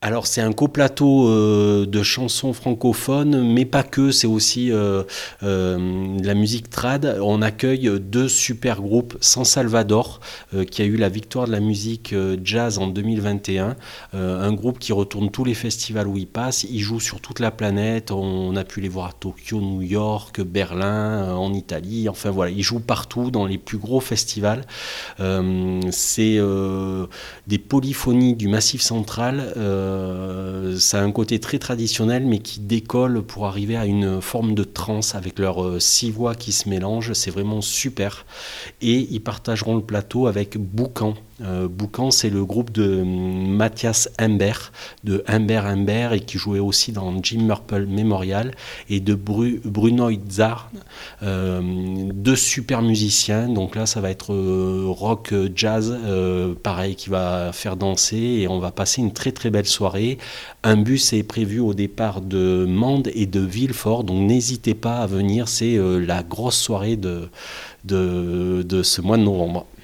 Alors c'est un coplateau de chansons francophones, mais pas que, c'est aussi de la musique trad. On accueille deux super groupes, San Salvador, qui a eu la victoire de la musique jazz en 2021, un groupe qui retourne tous les festivals où il passe, il joue sur toute la planète, on a pu les voir à Tokyo, New York, Berlin, en Italie, enfin voilà, ils jouent partout dans les plus gros festivals. C'est des polyphonies du Massif central. Ça a un côté très traditionnel, mais qui décolle pour arriver à une forme de trance avec leurs six voix qui se mélangent. C'est vraiment super. Et ils partageront le plateau avec Boucan. Boucan, c'est le groupe de Mathias Humbert, de Humbert, et qui jouait aussi dans Jim Murple Memorial, et de Bruno Itzard, deux super musiciens. Donc là, ça va être rock jazz, pareil, qui va faire danser, et on va passer une très très belle soirée. Un bus est prévu au départ de Mende et de Villefort, donc n'hésitez pas à venir, c'est la grosse soirée de ce mois de novembre.